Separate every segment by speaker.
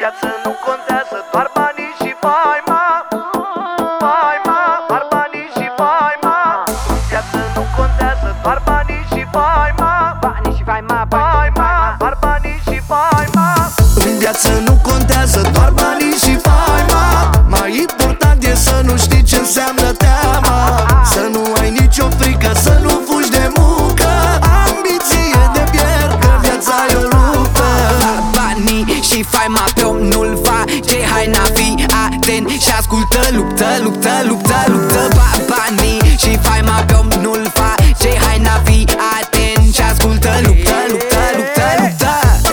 Speaker 1: viață nu contează doar banii și faima. Faima, doar banii și faima. În viață nu contează doar banii și faima.
Speaker 2: Banii și faima,
Speaker 1: Faima, doar banii și faima.
Speaker 3: În viață nu contează doar banii și faima. Mai important e să nu știi ce înseamnă teama. Să nu ai nicio frică, să nu fugi de muncă. Ambiție de pierd, că viața e o luptă.
Speaker 2: banii și faima pe om nu-l face. Hai na fi atent și ascultă. Luptă, luptă, luptă, luptă. Banii și faima pe om nu-l face. Hai na fi atent și ascultă. Luptă, luptă, luptă, luptă.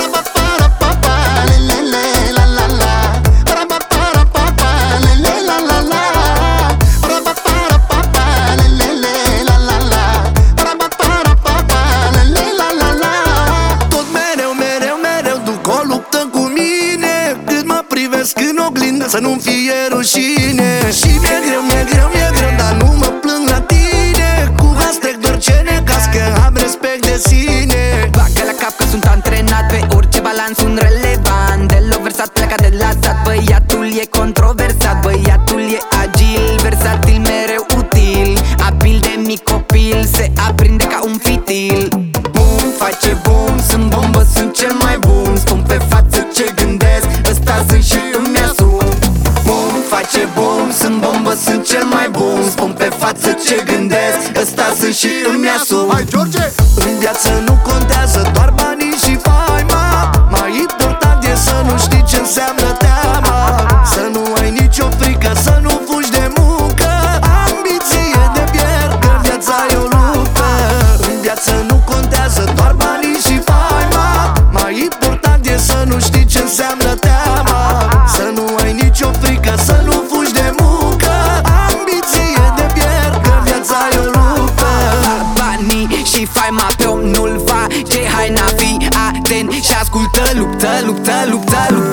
Speaker 3: Tot mereu, mereu, mereu duc o luptă cu mine. Cât mă privesc în oglindă să nu-mi fie rușine. Și mi-e greu, mi-e greu, mi-e greu, dar nu mă plâng la tine. Cu vas trec doar ce necaz, că am respect de sine.
Speaker 2: Bagă la cap că sunt antrenat pe orice balans, sunt relevant. Deloc versat, pleca de la sat. Băiatul e controversat, băiatul e agil, versatil, mereu util. Abil de mic copil, se aprinde ca un fitil. Bum, face bum, sunt bombă, sunt cel mai bun. Spun pe față ce gândesc, ăsta sunt și îmi asum. Bum, face bum, sunt bombă, sunt cel mai bun. Spun pe față ce gândesc, ăsta sunt și îmi asum.
Speaker 3: Hai, George! În viață nu contează doar banii și faima. Mai important e să nu știi ce înseamnă teama. Să nu ai nicio frică, să nu fugi de muncă. Ambiție de pierd, că viața e o luptă. În viață nu contează doar banii și faima. Mai important e să nu știi ce înseamnă teama. Să nu ai nicio frică, să nu fugi de muncă. Ambiție de pierd, că viața e o luptă.
Speaker 2: Banii și faima pe om nu-l face. Hai na fi atent și ascultă. Luptă, luptă, luptă, luptă.